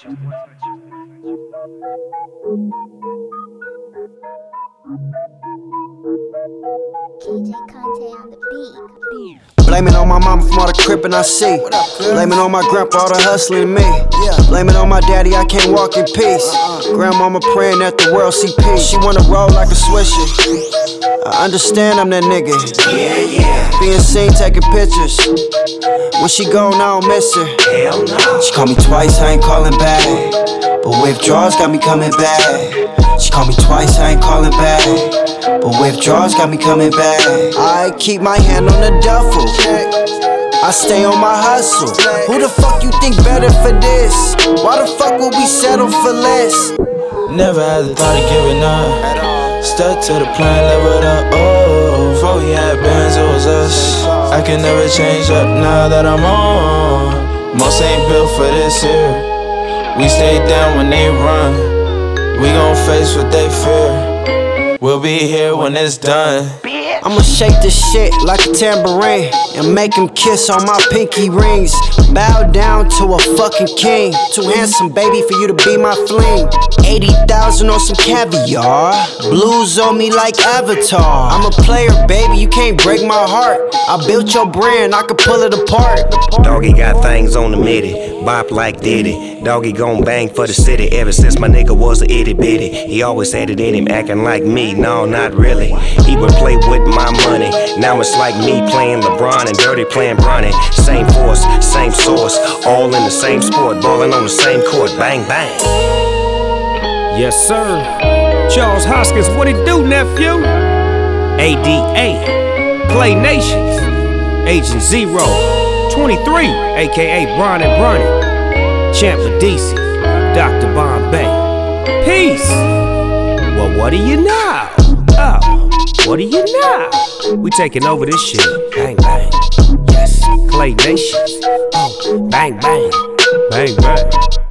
KJ Conte on the beat. Blame it on my mama from all the crippin' I see. Blame it on my grandpa, all the hustling me. Blame it on my daddy, I can't walk in peace. Grandmama praying that the world see peace. She wanna roll like a swisher. I understand I'm that nigga. Being seen taking pictures. When she gone, I don't miss her. She called me twice, I ain't calling back. But withdrawals got me coming back. She called me twice, I ain't calling back. But withdrawals got me coming back. I keep my hand on the duffel. I stay on my hustle. Who the fuck you think better for this? Why the fuck would we settle for less? Never had the thought of giving up. Stuck to the plan, leveled up. Oh, before we had bands, it was us. I can never change up now that I'm on. Most ain't built for this here. We stay down when they run. We gon' face what they fear. We'll be here when it's done. I'ma shake this shit like a tambourine and make him kiss on my pinky rings. Bow down to a fucking king. Too handsome, baby, for you to be my fling. 80,000 on some caviar. Blues on me like Avatar. I'm a player, baby, you can't break my heart. I built your brand, I could pull it apart. Doggy got things on the midi, bop like Diddy. Doggy gon' bang for the city ever since my nigga was a itty bitty. He always had it in him, acting like me, no, not really. He would play with my money. Now it's like me playing LeBron and Dirty playing Bronny. Same force, same source, all in the same sport, balling on the same court, bang bang. Yes sir, Charles Hoskins, what it do, nephew? ADA, Play Nations, Agent Zero, 23, aka Bron and Bronny, Champ DC, Dr. Bombay. Peace. Well, what do you know? Oh, what do you know? We taking over this shit. Bang bang. Yes, Clay Nations. Oh, bang bang. Bang bang.